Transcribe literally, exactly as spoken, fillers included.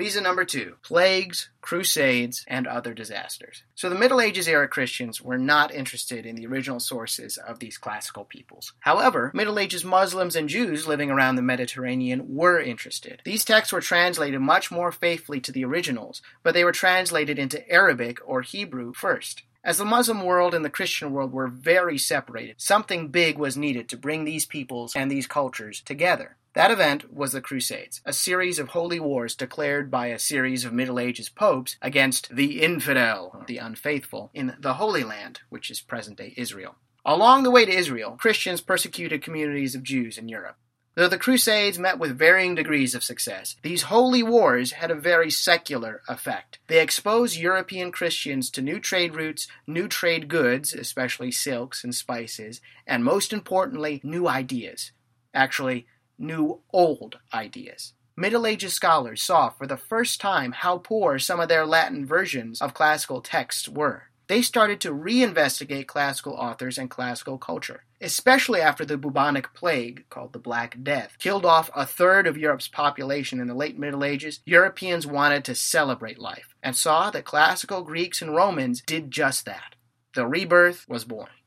Reason number two, plagues, crusades, and other disasters. So the Middle Ages era Christians were not interested in the original sources of these classical peoples. However, Middle Ages Muslims and Jews living around the Mediterranean were interested. These texts were translated much more faithfully to the originals, but they were translated into Arabic or Hebrew first. As the Muslim world and the Christian world were very separated, something big was needed to bring these peoples and these cultures together. That event was the Crusades, a series of holy wars declared by a series of Middle Ages popes against the infidel, the unfaithful, in the Holy Land, which is present-day Israel. Along the way to Israel, Christians persecuted communities of Jews in Europe. Though the Crusades met with varying degrees of success, these holy wars had a very secular effect. They exposed European Christians to new trade routes, new trade goods, especially silks and spices, and most importantly, new ideas. Actually, new old ideas. Middle Ages scholars saw for the first time how poor some of their Latin versions of classical texts were. They started to reinvestigate classical authors and classical culture, especially after the bubonic plague, called the Black Death, killed off a third of Europe's population in the late Middle Ages. Europeans wanted to celebrate life, and saw that classical Greeks and Romans did just that. The rebirth was born.